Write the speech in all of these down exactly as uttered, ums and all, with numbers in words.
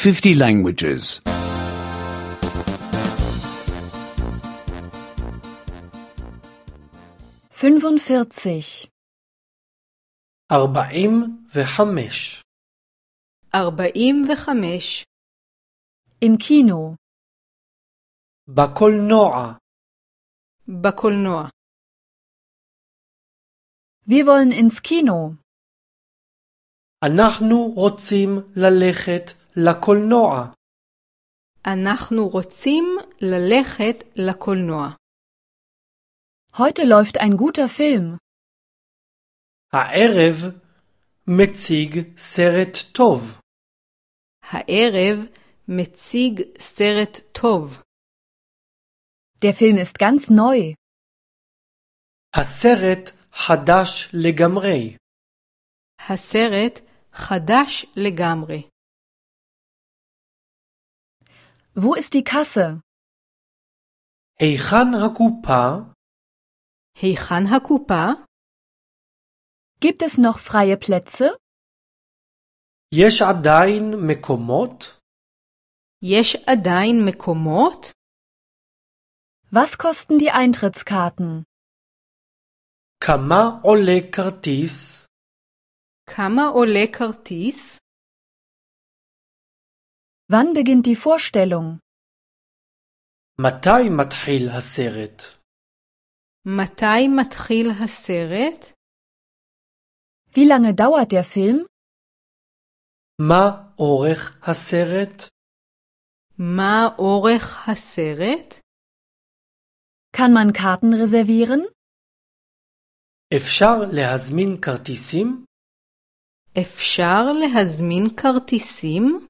fifty languages. fünfundvierzig. ארבעים וחמש. ארבעים וחמש. Im Kino. בקולנוע. בקולנוע. Wir wollen ins Kino. אנחנו רוצים ללכת לקולנוע. אנחנו רוצים ללכת לקולנוע. Heute läuft ein guter Film. הערב מציג סרט טוב. הערב מציג סרט טוב. Der Film ist ganz neu. הסרט חדש לגמרי. הסרט חדש לגמרי. Wo ist die Kasse? היכן הקופה? היכן הקופה? Gibt es noch freie Plätze? יש עדיין מקומות? יש עדיין מקומות? Was kosten die Eintrittskarten? כמה עולה כרטיס? כמה עולה כרטיס? Wann beginnt die Vorstellung? מתי מתחיל הסרט? מתי מתחיל הסרט? Wie lange dauert der Film? מה אורך הסרט? מה אורך הסרט? Kann man Karten reservieren? אפשר להזמין כרטיסים? אפשר להזמין כרטיסים?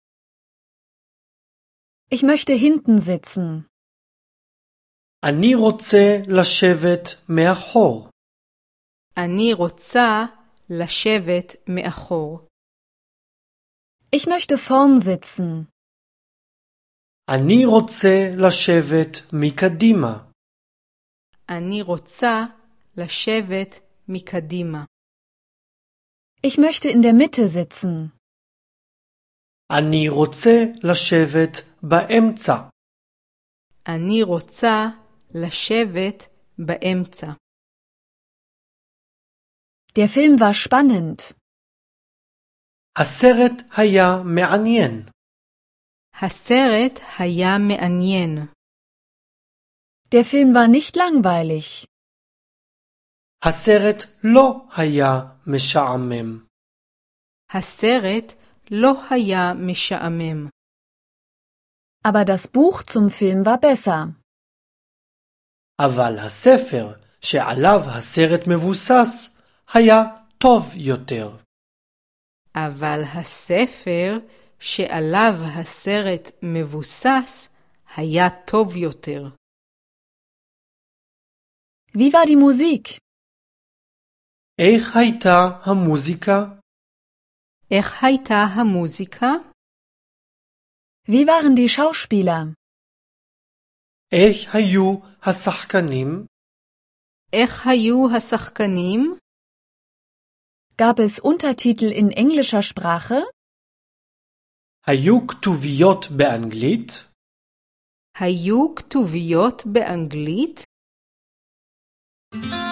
Ich möchte hinten sitzen. אני רוצה לשבת מאחור. אני רוצה לשבת מאחור. Ich möchte vorn sitzen. אני רוצה לשבת מקדימה. אני רוצה לשבת מקדימה. Ich möchte in der Mitte sitzen. אני רוצה לשבת באמצע. אני רוצה לשבת באמצע. Der Film war spannend. הסרט היה מעניין. הסרט היה מעניין. Der Film war nicht langweilig. הסרט לא היה משעמם. הסרט לא היה משעמם. Aber das Buch zum Film war besser. אבל הספר שעליו הסרט מבוסס היה טוב יותר. אבל הספר שעליו הסרט מבוסס היה טוב יותר. Wie war die Musik? איך הייתה המוזיקה? איך הייתה המוזיקה? Wie waren die Schauspieler? איך היו השחקנים? איך היו השחקנים? Gab es Untertitel in englischer Sprache? היו כתוביות באנגלית? היו כתוביות באנגלית?